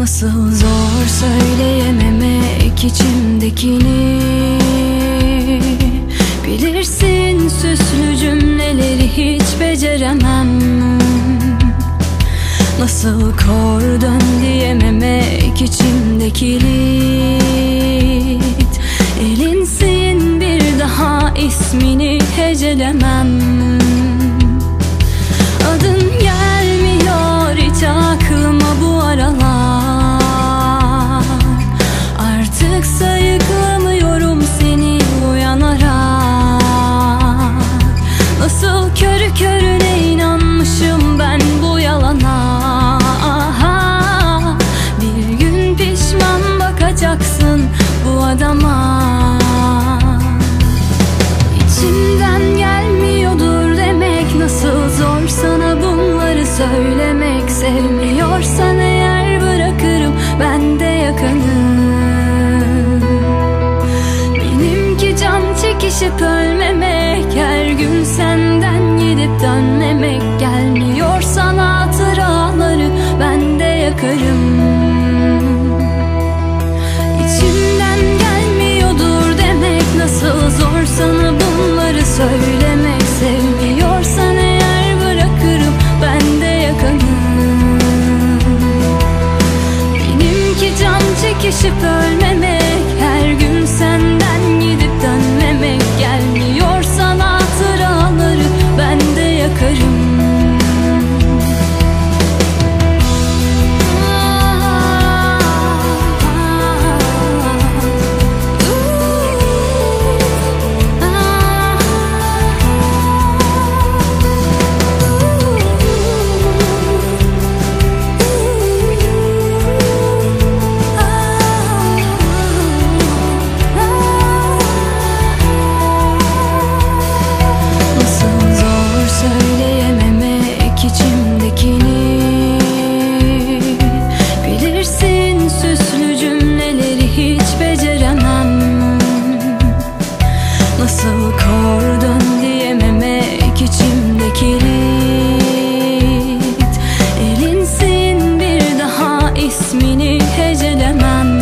Nasıl zor söyleyememek içimdekini. Bilirsin süslü cümleleri hiç beceremem. Nasıl kordon diyememek içimde kilit. Elinsin bir daha ismini hecelemem. Adın gelmiyor hiç aklıma bu aralar. Artık sayıklamıyorum seni uyanarak. Nasıl körü körüne inanmışım ben bu yalana. Bir gün pişman bakacaksın bu adama. İçimden gelmiyordur demek nasıl zor sana bunları söylemek. Sevmiyorsan eğer bırakırım ben de yakanım. Benimki can çekişip ölmemek, her gün senden gidip dönmemek. Gelmiyorsan hatıraları ben de yakarım. İçimden gelmiyordur demek nasıl zor sana bunları söylemek. Sevmiyorsan eğer bırakırım ben de yakanım. Benimki can çekişip ölmemek, her gün senden gidip dönmemek. Gelmiyorsan hatıraları ben de yakarım. Nasıl kordon diyememek içimde kilit. Elinsin bir daha ismini hecelemem.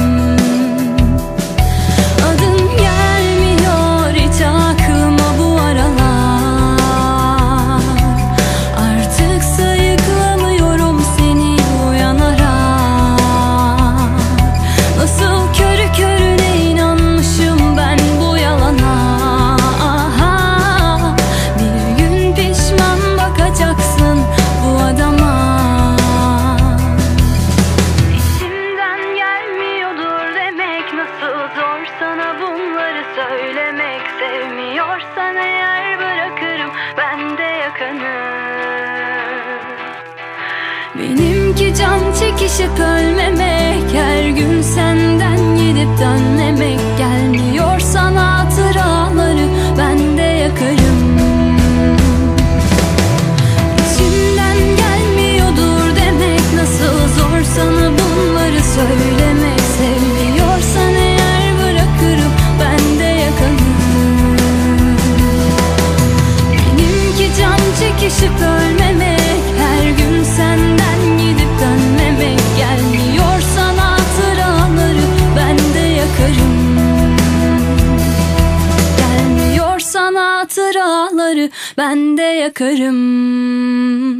Adın gelmiyor hiç aklıma bu aralar. Artık sayıklamıyorum seni uyanarak. Nasıl körü körüne inanmışım ben bu yalana. Bu adama. İçimden gelmiyordur demek nasıl zor sana bunları söylemek. Sevmiyorsan eğer bırakırım ben de yakanım. Benimki can çekişip ölmemek, her gün senden gidip dönmemek. Gelmiyorsan hatıraları ben de yakarım. Sana bunları söylemek. Sevmiyorsan eğer bırakırım ben de yakanım. Benimki can çekişip ölmemek, her gün senden gidip dönmemek. Gelmiyorsan hatıraları ben de yakarım. Gelmiyorsan hatıraları ben de yakarım.